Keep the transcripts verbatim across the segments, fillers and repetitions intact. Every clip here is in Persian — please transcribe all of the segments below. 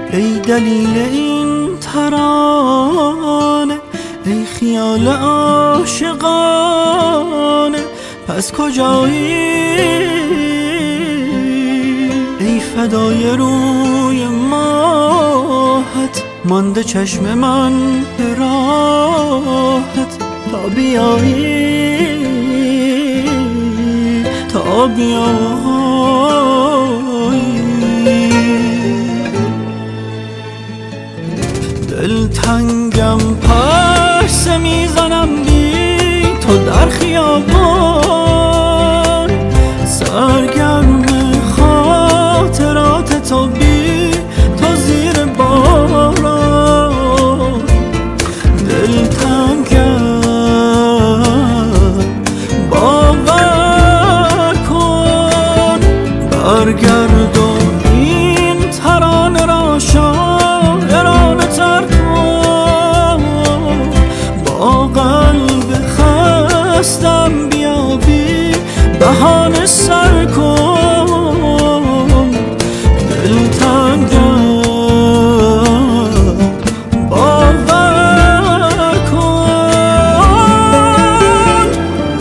ای دلیل این ترانه، ای خیال عاشقانه، پس کجایی؟ ای فدای روی ماهت، مانده چشم من به راهت، تا بیایی تا بیایی. دلتنگم پرسه میزنم بی تو در خیابان، سرگرم خاطرات تو بی تو زیر باران. دلتنگم باور کن، برگرد و این ترانه را شاعرانه تر کن. با قلب خستم بیابی بهانه سر کن. دلتنگم باور کن.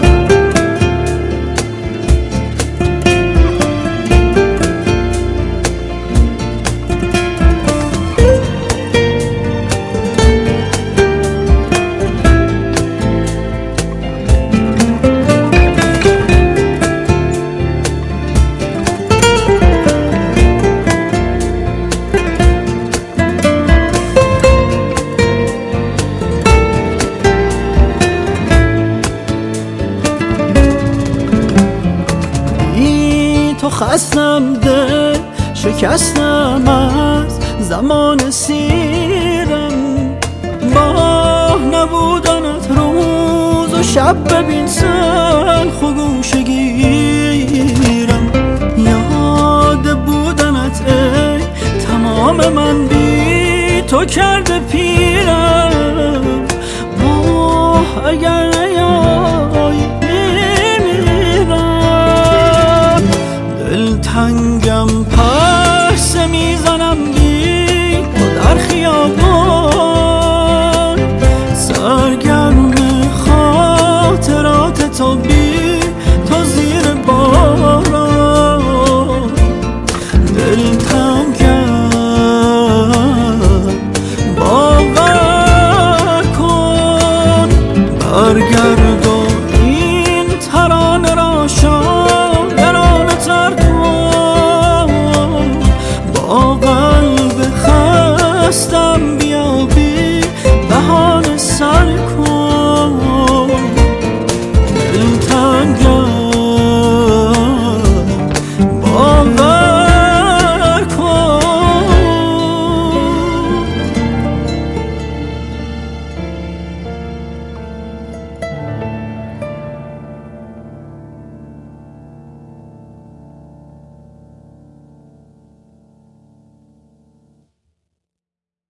تو خستم دل شکستم از زمان سیرم، ماه نبودنت روز و شب ببین سلخ و گوشه گیرم. یاد بودنت ای تمام من بی تو کرده پیرم. ماه اگر نیایی دلتنگم پرسه میزنم بی تو در خیابان، سرگرم خاطرات تو بی تو زیر باران. دلتنگم